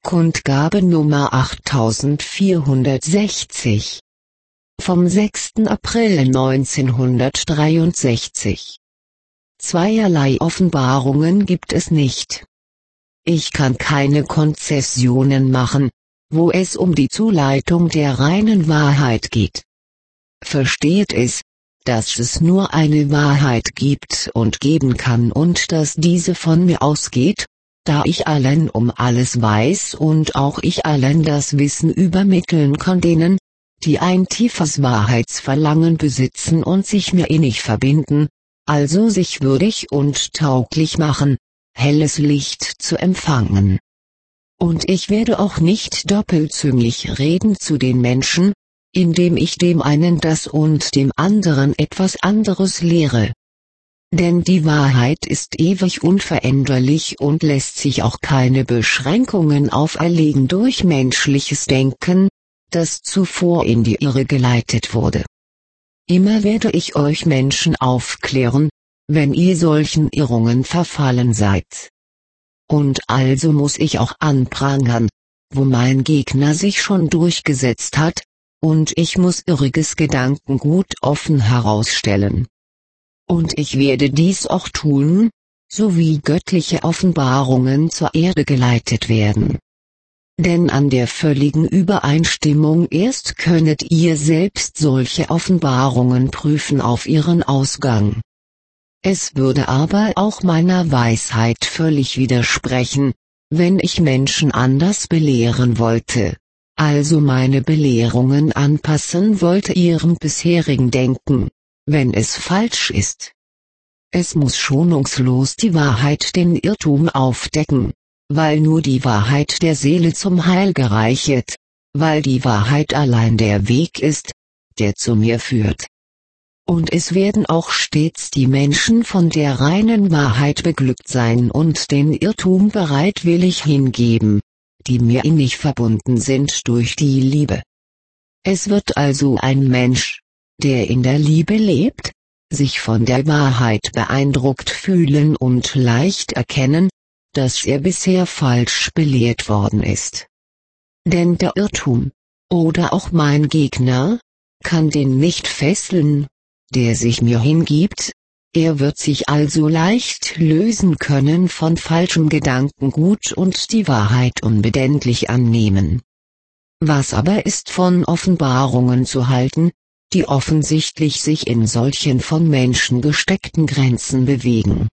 Kundgabe Nummer 8460 vom 6. April 1963. Zweierlei Offenbarungen gibt es nicht. Ich kann keine Konzessionen machen, wo es um die Zuleitung der reinen Wahrheit geht. Versteht es, dass es nur eine Wahrheit gibt und geben kann und dass diese von mir ausgeht, da ich allen um alles weiß und auch ich allen das Wissen übermitteln kann denen, die ein tiefes Wahrheitsverlangen besitzen und sich mir innig verbinden, also sich würdig und tauglich machen, helles Licht zu empfangen. Und ich werde auch nicht doppelzüngig reden zu den Menschen, indem ich dem einen das und dem anderen etwas anderes lehre. Denn die Wahrheit ist ewig unveränderlich und lässt sich auch keine Beschränkungen auferlegen durch menschliches Denken, das zuvor in die Irre geleitet wurde. Immer werde ich euch Menschen aufklären, wenn ihr solchen Irrungen verfallen seid. Und also muss ich auch anprangern, wo mein Gegner sich schon durchgesetzt hat, und ich muss irriges Gedankengut offen herausstellen. Und ich werde dies auch tun, so wie göttliche Offenbarungen zur Erde geleitet werden. Denn an der völligen Übereinstimmung erst könnet ihr selbst solche Offenbarungen prüfen auf ihren Ausgang. Es würde aber auch meiner Weisheit völlig widersprechen, wenn ich Menschen anders belehren wollte, also meine Belehrungen anpassen wollte ihrem bisherigen Denken, wenn es falsch ist. Es muss schonungslos die Wahrheit den Irrtum aufdecken, weil nur die Wahrheit der Seele zum Heil gereichet, weil die Wahrheit allein der Weg ist, der zu mir führt. Und es werden auch stets die Menschen von der reinen Wahrheit beglückt sein und den Irrtum bereitwillig hingeben, die mir innig verbunden sind durch die Liebe. Es wird also ein Mensch, der in der Liebe lebt, sich von der Wahrheit beeindruckt fühlen und leicht erkennen, dass er bisher falsch belehrt worden ist. Denn der Irrtum, oder auch mein Gegner, kann den nicht fesseln, der sich mir hingibt, er wird sich also leicht lösen können von falschem Gedankengut und die Wahrheit unbedenklich annehmen. Was aber ist von Offenbarungen zu halten, die offensichtlich sich in solchen von Menschen gesteckten Grenzen bewegen?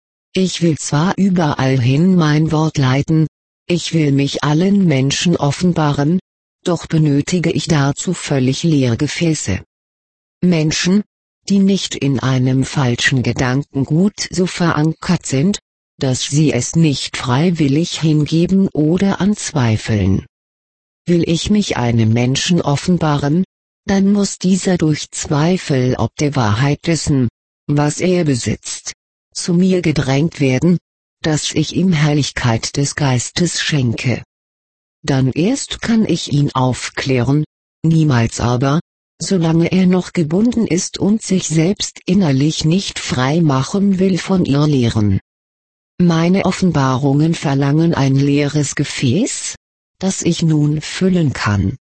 Ich will zwar überall hin mein Wort leiten, ich will mich allen Menschen offenbaren, doch benötige ich dazu völlig leere Gefäße. Menschen, die nicht in einem falschen Gedankengut so verankert sind, dass sie es nicht freiwillig hingeben oder anzweifeln. Will ich mich einem Menschen offenbaren, dann muss dieser durch Zweifel ob der Wahrheit dessen, was er besitzt, zu mir gedrängt werden, dass ich ihm Herrlichkeit des Geistes schenke. Dann erst kann ich ihn aufklären, niemals aber, solange er noch gebunden ist und sich selbst innerlich nicht frei machen will von Irrlehren. Meine Offenbarungen verlangen ein leeres Gefäß, das ich nun füllen kann.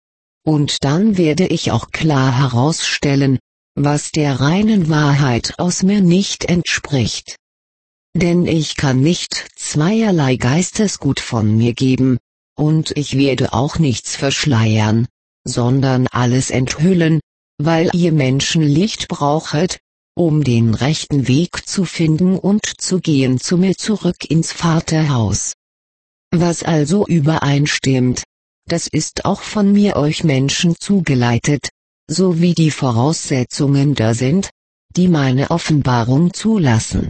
Und dann werde ich auch klar herausstellen, was der reinen Wahrheit aus mir nicht entspricht. Denn ich kann nicht zweierlei Geistesgut von mir geben, und ich werde auch nichts verschleiern, sondern alles enthüllen, weil ihr Menschen Licht brauchet, um den rechten Weg zu finden und zu gehen zu mir zurück ins Vaterhaus. Was also übereinstimmt, das ist auch von mir euch Menschen zugeleitet, so wie die Voraussetzungen da sind, die meine Offenbarung zulassen.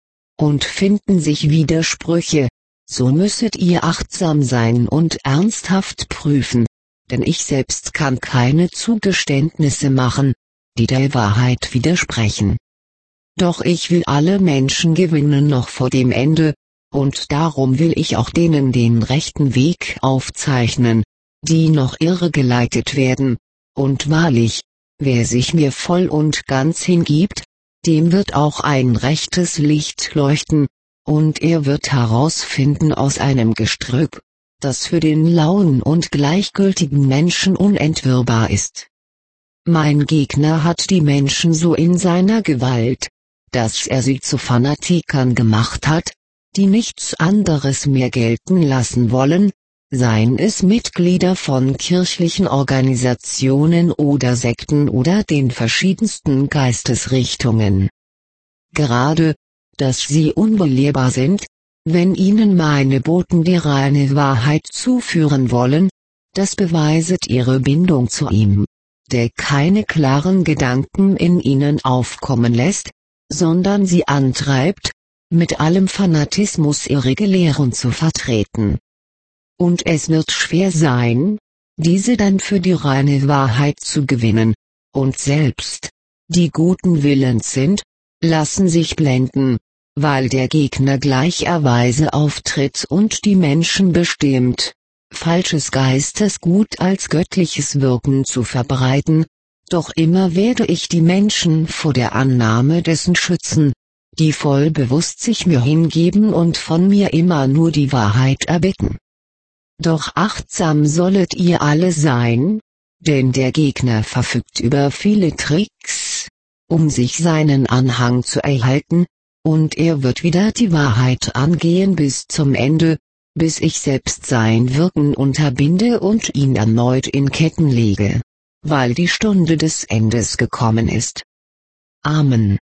Und finden sich Widersprüche, so müsset ihr achtsam sein und ernsthaft prüfen, denn ich selbst kann keine Zugeständnisse machen, die der Wahrheit widersprechen. Doch ich will alle Menschen gewinnen noch vor dem Ende, und darum will ich auch denen den rechten Weg aufzeichnen, die noch irregeleitet werden, und wahrlich, wer sich mir voll und ganz hingibt, dem wird auch ein rechtes Licht leuchten, und er wird herausfinden aus einem Gestrüpp, das für den lauen und gleichgültigen Menschen unentwirrbar ist. Mein Gegner hat die Menschen so in seiner Gewalt, dass er sie zu Fanatikern gemacht hat, die nichts anderes mehr gelten lassen wollen, seien es Mitglieder von kirchlichen Organisationen oder Sekten oder den verschiedensten Geistesrichtungen. Gerade, dass sie unbelehrbar sind, wenn ihnen meine Boten die reine Wahrheit zuführen wollen, das beweiset ihre Bindung zu ihm, der keine klaren Gedanken in ihnen aufkommen lässt, sondern sie antreibt, mit allem Fanatismus ihre Lehren zu vertreten. Und es wird schwer sein, diese dann für die reine Wahrheit zu gewinnen, und selbst, die guten Willens sind, lassen sich blenden, weil der Gegner gleicherweise auftritt und die Menschen bestimmt, falsches Geistesgut als göttliches Wirken zu verbreiten, doch immer werde ich die Menschen vor der Annahme dessen schützen, die voll bewusst sich mir hingeben und von mir immer nur die Wahrheit erbitten. Doch achtsam sollet ihr alle sein, denn der Gegner verfügt über viele Tricks, um sich seinen Anhang zu erhalten, und er wird wieder die Wahrheit angehen bis zum Ende, bis ich selbst sein Wirken unterbinde und ihn erneut in Ketten lege, weil die Stunde des Endes gekommen ist. Amen.